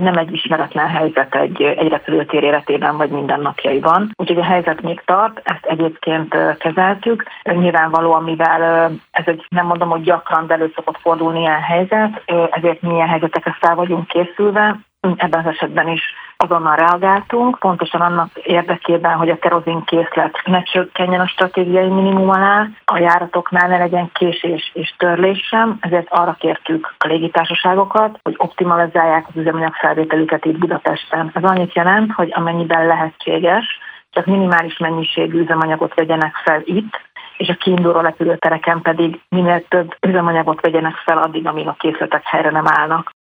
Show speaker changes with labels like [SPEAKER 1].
[SPEAKER 1] nem egy ismeretlen helyzet egy repülőtér életében vagy mindennapjaiban. Úgyhogy a helyzet még tart, ezt egyébként kezeltük. Nyilvánvalóan, mivel ez egy, nem mondom, hogy gyakran, de elő szokott fordulni ilyen helyzet, ezért mi ilyen helyzetekre fel vagyunk készülve. Ebben az esetben is azonnal reagáltunk, pontosan annak érdekében, hogy a kerozinkészlet ne csökkenjen a stratégiai minimum alá, a járatoknál ne legyen késés és törlés sem, ezért arra kértük a légitársaságokat, hogy optimalizálják az üzemanyagfelvételüket itt Budapesten. Ez annyit jelent, hogy amennyiben lehetséges, csak minimális mennyiségű üzemanyagot vegyenek fel itt, és a kiinduló repülőtereken pedig minél több üzemanyagot vegyenek fel addig, amíg a készletek helyre nem állnak.